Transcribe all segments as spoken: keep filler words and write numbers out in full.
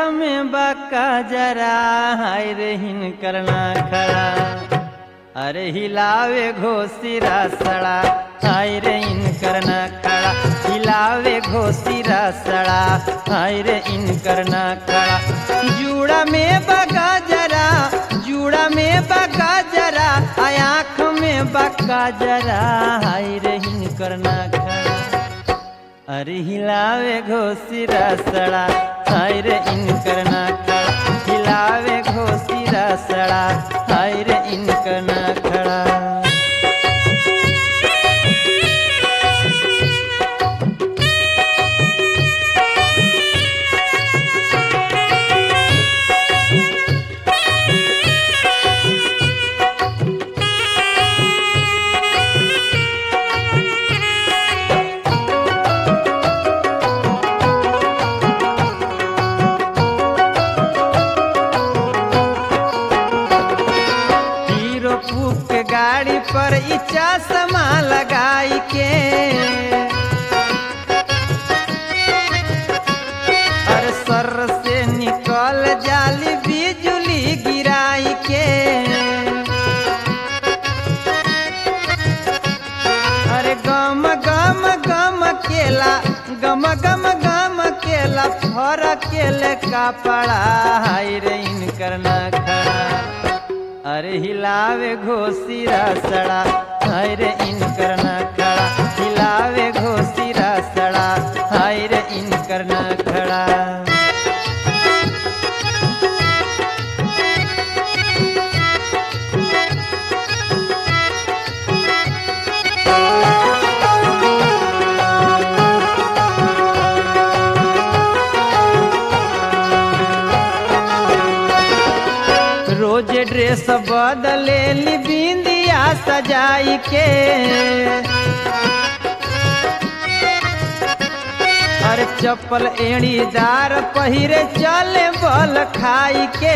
में बाका जरा हाय रे हिन करना खड़ा। अरे हिलावे घोसीरा सड़ा हाय रे इन करना खड़ा। हिलावे घोसीरा सड़ा हाय रे इन करना खड़ा। जूड़ा में बगा जरा जूड़ा में बगा जरा आँख में बका जरा हाय रे इन करना खड़ा। अरे हिलावे घोसीरा सड़ा हाय रे इन करना खड़ा। हिलावे घोसीरा सड़ा हाय रे इन करना खड़ा। गाड़ी पर ई चश्मा लगाई के अरे सर से निकल जाली बिजली गिराई के। अरे गम गम गम केला गम गम गम केला फर केले का पड़ा हाय रे इन करना खड़ा। अरे हिलावे घोसीरा सड़ा हाय रे इन करना खड़ा। हिलावे घोसीरा सड़ा हाय रे इन करना खड़ा। रोजे ड्रेस बदले ली बिंदिया सजाई के अरे चप्पल एड़ीदार पहिरे चले बल खाई के।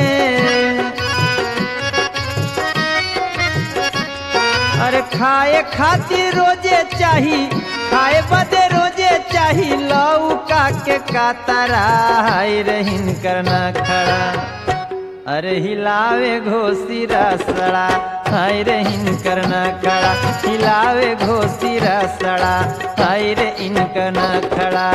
अरे खाए खातिर रोजे चाही खाए बदे रोजे चाही लौका के कातरा हाय रे हिन करना खड़ा। अरे हिलावे घोसीरा सड़ा हाय रे इन करना खड़ा। हिलावे घोसीरा सड़ा हाय रे इन करना खड़ा।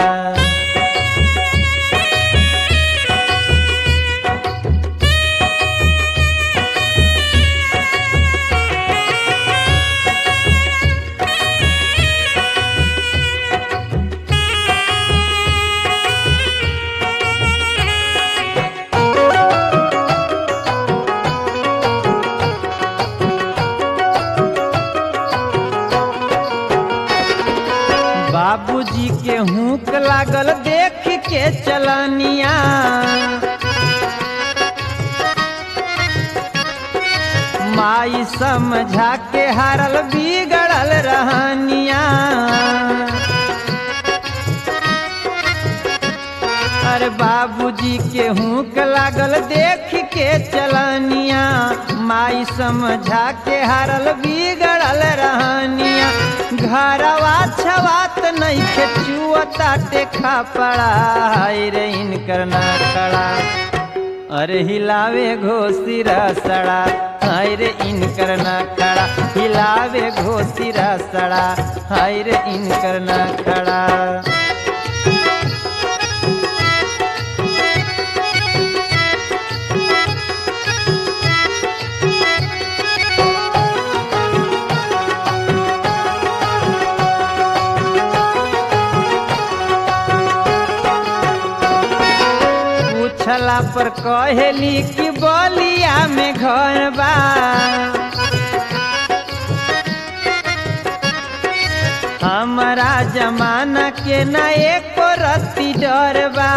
बाबूजी के हुक लागल देख के चलनिया माई समझा के हारल बिगड़ल रहनिया। अरे बाबूजी के हुक लागल देख के चलनिया माई समझा के हारल बिगड़ल रहनिया। घरवा छवात नहीं खेचुअता टेखा पड़ा हाय रे इन करना खड़ा। अरे हिलावे घोसीरा सड़ा हाय रे इन करना खड़ा। हिलावे घोसीरा सड़ा हाय रे इन करना खड़ा। छला पर कहेली कि बलिया में घर बा हमारा जमाना के न एको रत्ती डर बा।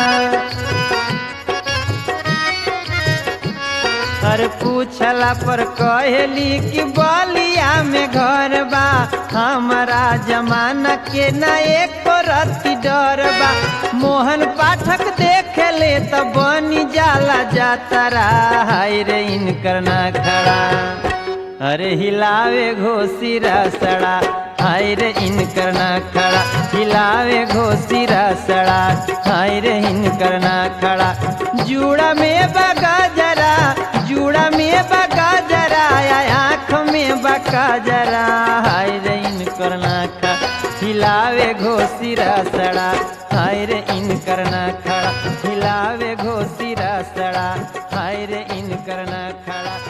अरे पूछला पर कहेली कि बलिया में घर बा हमारा जमाना के न एको रत्ती डर बा। मोहन पाठक देख ले तो बनी जाला जातरा हाय रे इन करना खड़ा। अरे हिलावे घोसीरा सड़ा हाय रे इन करना खड़ा हिलावे घोसीरा सड़ा हाय रे इन करना खड़ा जूड़ा में बगा जरा जूड़ा में बगा जरा आँख में बका जरा हाय रे इन करना खड़ा हिलावे घोसीरा सड़ा हाय रे इन करना खड़ा हिलावे घोसीरा सड़ा हाय रे इन करना खड़ा